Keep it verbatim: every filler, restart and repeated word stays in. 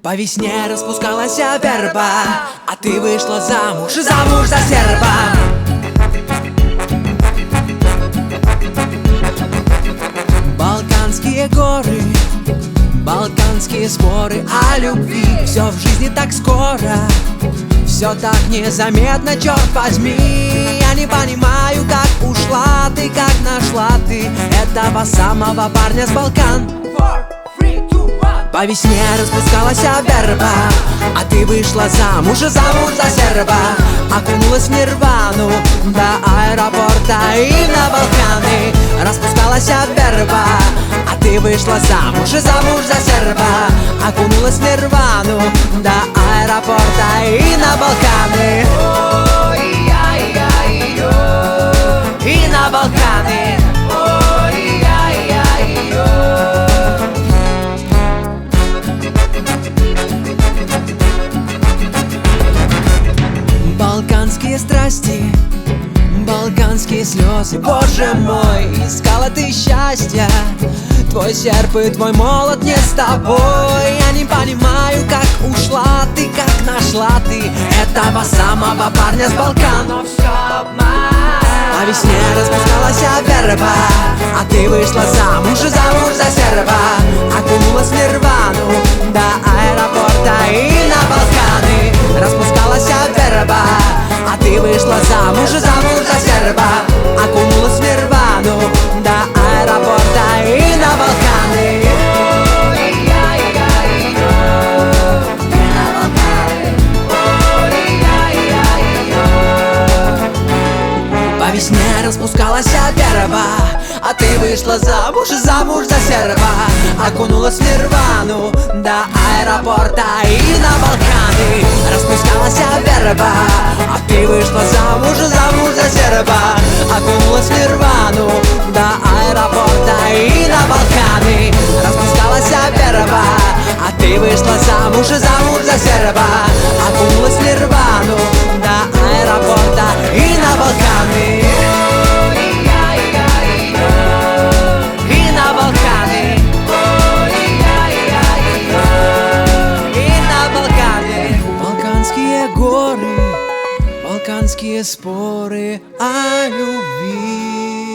По весне распускалась верба, а ты вышла замуж, замуж за серба. Балканские горы, балканские споры о любви. Все в жизни так скоро, все так незаметно, черт возьми. Я не понимаю, как ушла ты, как нашла ты этого самого парня с Балкан. По весне распускалась верба, а ты вышла замуж, замуж за серба. Окунулась в нирвану до аэропорта и на Балканы. Распускалась верба, а ты вышла замуж, замуж за серба. Окунулась в нирвану до аэропорта и на Балканы. И на Балканы. Балканские страсти, балканские слезы. Боже мой, искала ты счастья, твой серп и твой молот не с тобой. Я не понимаю, как ушла ты, как нашла ты этого самого парня с Балкан. Но все обман. По весне распускалась верба, а ты вышла замуж, замуж за серба. Окунулась в нирвану до аэропорта и на Балканы. Распускалась верба, а ты вышла замуж, замуж за серба. Окунулась в нирвану до аэропорта и на Балканы. По весне распускалась верба, а ты вышла замуж, замуж за серба. Окунулась в нирвану до аэропорта и на Балканы. Распускалась верба, а ты вышла замуж, замуж за серба. Окунулась в нирвану до аэропорта и на Балканы. Распускалась верба, а ты вышла замуж, замуж за серба. Окунулась в нирвану до аэропорта и на Балканы. Балканские споры о любви.